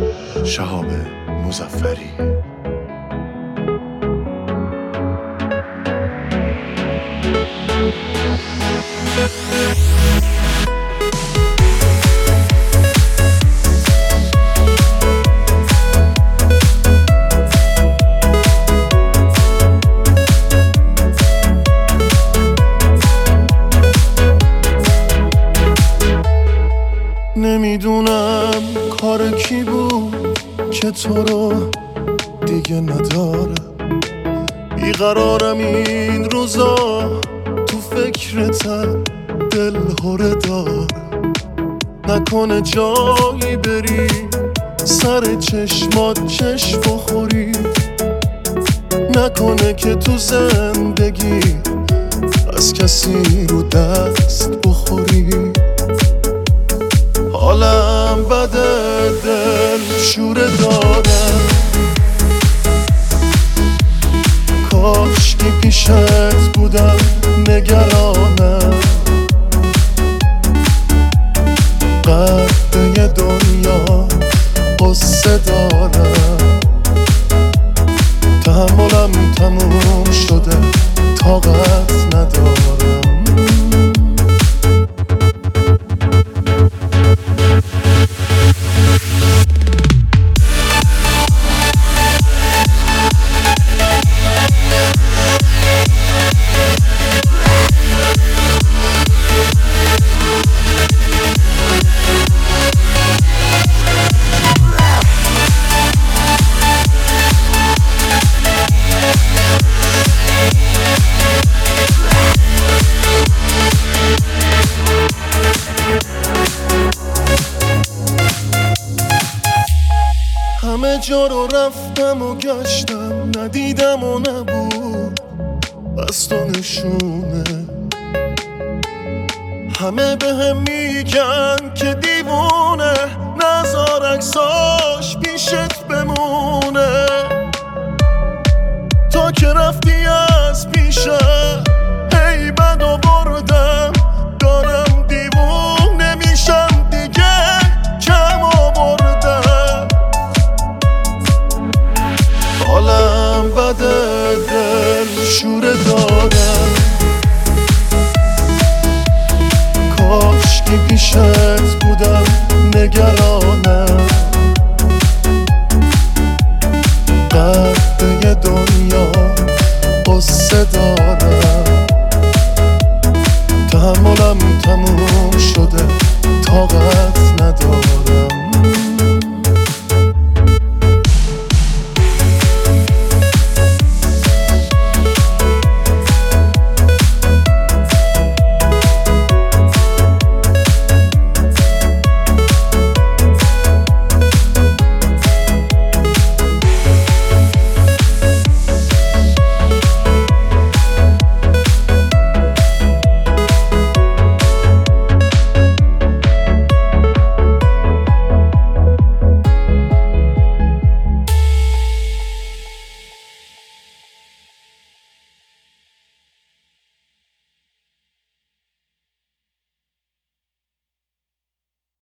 شهاب مظفری. نمیدونم کار کی بود که تو رو دیگه نداره. بیقرارم این روزا، تو فکرتم دل هره داره. نکنه جایی بری سر چشمات چشم بخوری، نکنه که تو زندگی از کسی رو دست بخوری. حالم بده، دل شوره دارم، کاش که پیشت بودم نگرانم. قدر دنیا قصه دارم، تحملم تموم شده، طاقت ندارم. همه جا رو رفتم و گشتم، ندیدم و نبود بس تو نشونه. همه بهم میگن که دیوونه، نذار عکساش پیشت بمونه. تا که رفتی از پیشم